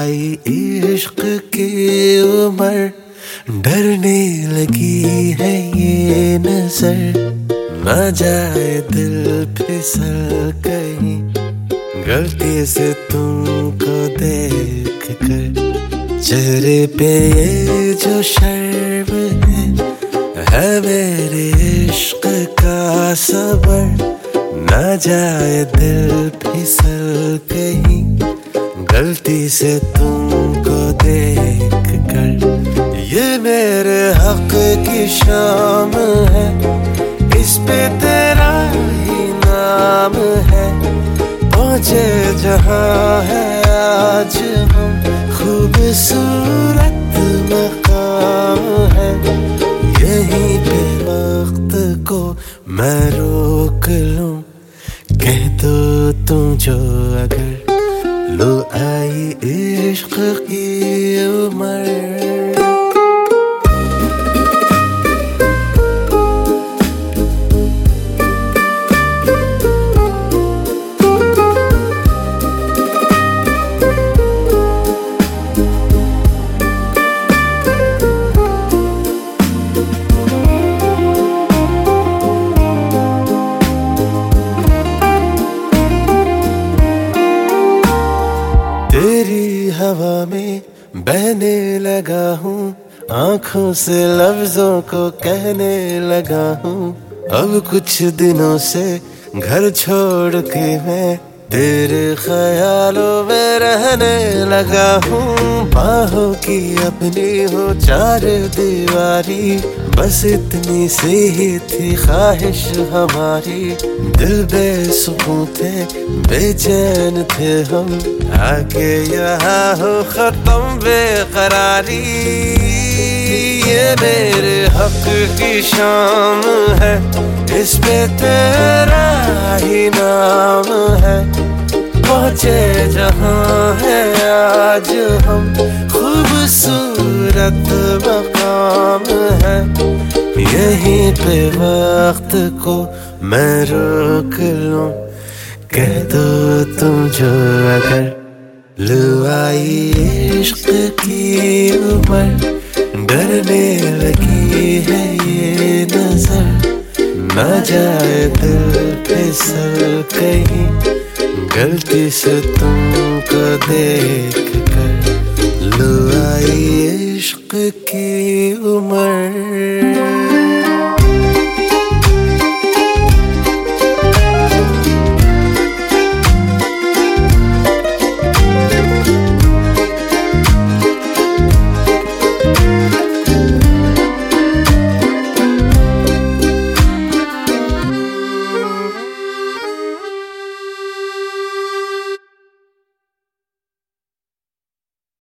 आई इश्क की उम्र, डरने लगी है ये नजर, ना जाए दिल फिसल कहीं गलती से तुमको देख कर। चेहरे पे ये जो शर्म है मेरे इश्क का सबर, ना जाए दिल फिसल कहीं गलती से तुमको देख कर। ये मेरे हक की शाम है, इस पे तेरा ही नाम है। पहुंचे जहां है आज हम, खूबसूरत मकाम है। यहीं पे वक्त को मैं रोक लूं, कह दो तुम जो अगर, लो आई इश्क की उम्र। तेरी हवा में बहने लगा हूँ, आंखों से लफ्जों को कहने लगा हूँ। अब कुछ दिनों से घर छोड़ के मैं तेरे ख्यालों में रहने लगा हूँ। बाहों की अपनी हो चार दीवारी, बस इतनी सी ही थी ख्वाहिश हमारी। दिल बेसुकून थे, बेचैन थे हम, आके यहाँ हो खत्म बेकरारी। ये मेरे हक की शाम है, इस पे तेरा ही नाम है। पहुंचे जहां है आज हम, खूबसूरत मकाम है। यहीं पे वक्त को मैं रोक लूं, कह दो तुम जो अगर, लो आई इश्क की उम्र, डरने लगी है ये नजर, ना जाए दिल फिसल कहीं गलती से तुमको देख कर। लो आई इश्क की उम्र।